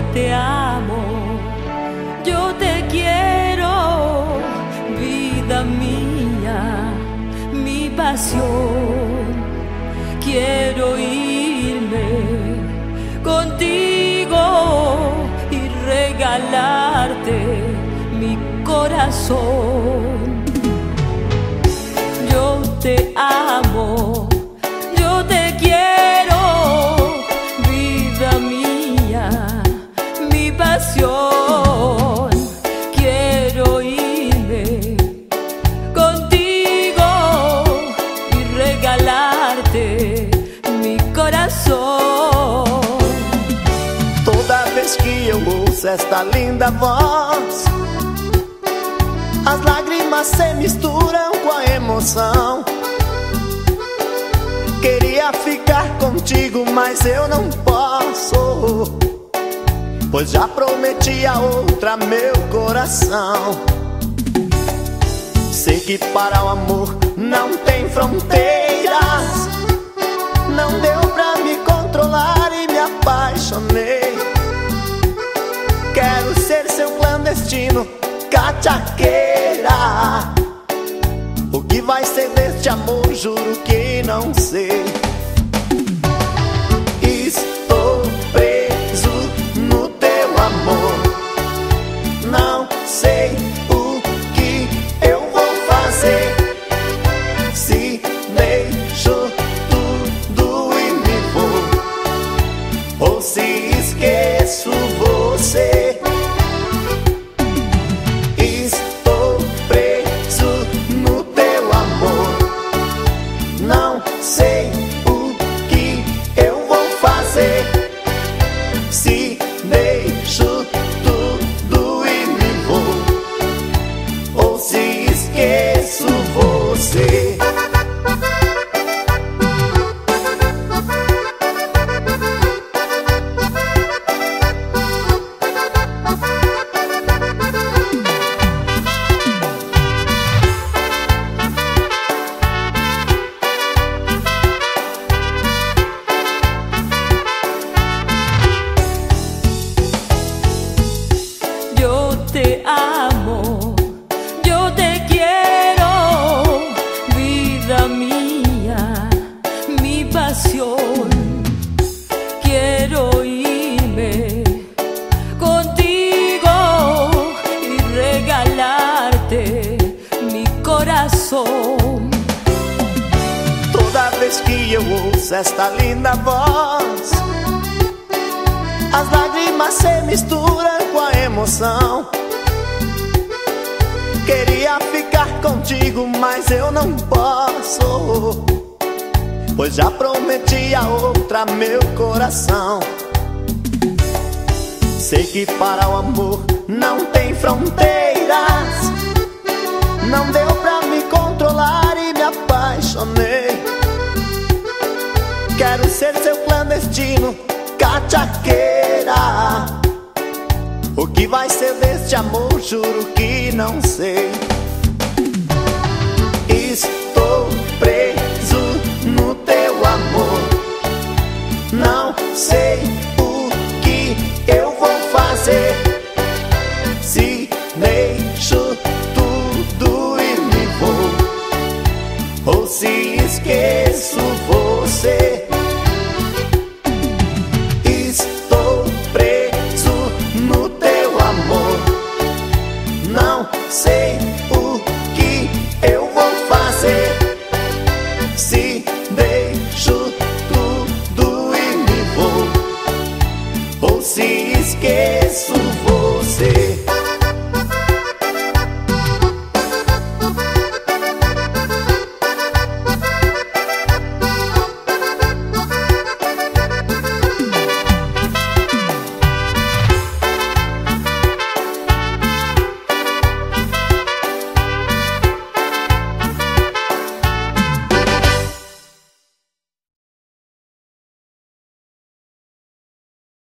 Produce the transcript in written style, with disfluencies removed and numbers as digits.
te amo, yo te quiero, vida mía, mi pasión. Quiero irme contigo y regalarte mi corazón. Yo te amo, yo te quiero, vida mía, mi pasión. Quiero irme contigo y regalarte mi corazón. Toda vez que eu ouço esta linda voz, as lágrimas se misturam com a emoção. Queria ficar contigo, mas eu não posso, pois já prometi a outra meu coração. Sei que para o amor não tem fronteiras, não deu pra me controlar e me apaixonei. Quero ser seu clandestino, cachaqueira. O que vai ser deste amor, juro que não sei. Estou preso no teu amor, não sei o que eu vou fazer. Se deixo tudo e me vou, ou se esqueço você. Estou preso no teu amor, não sei o que eu vou fazer. Se deixo tudo e me vou, ou se esqueço você. Yo te amo, yo te quiero, vida mía, mi pasión. Quiero irme contigo y regalarte mi corazón. Toda vez que eu ouço esta linda voz, as lágrimas se misturam com a emoção. Queria ficar contigo, mas eu não posso, pois já prometi a outra meu coração. Sei que para o amor não tem fronteiras, não deu pra me controlar e me apaixonei. Quero ser seu clandestino, cachaqueira. O que vai ser deste amor, juro que não sei. Estou preso no teu amor, não sei